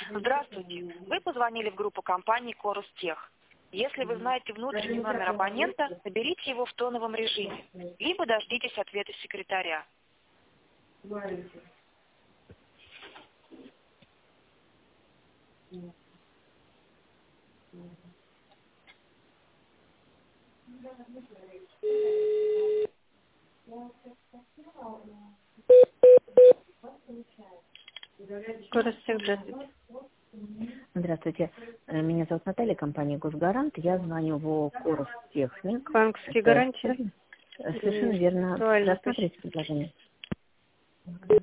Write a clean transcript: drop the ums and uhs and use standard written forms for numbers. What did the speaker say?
Здравствуйте. Вы позвонили в группу компании Корустех. Если вы знаете внутренний номер абонента, наберите его в тоновом режиме, либо дождитесь ответа секретаря. Коростех, здравствуйте. Здравствуйте. Меня зовут Наталья, компания «Госгарант». Я звоню в Коростехник. Банковские гарантии? Совершенно верно. Актуально. Рассмотрите предложение.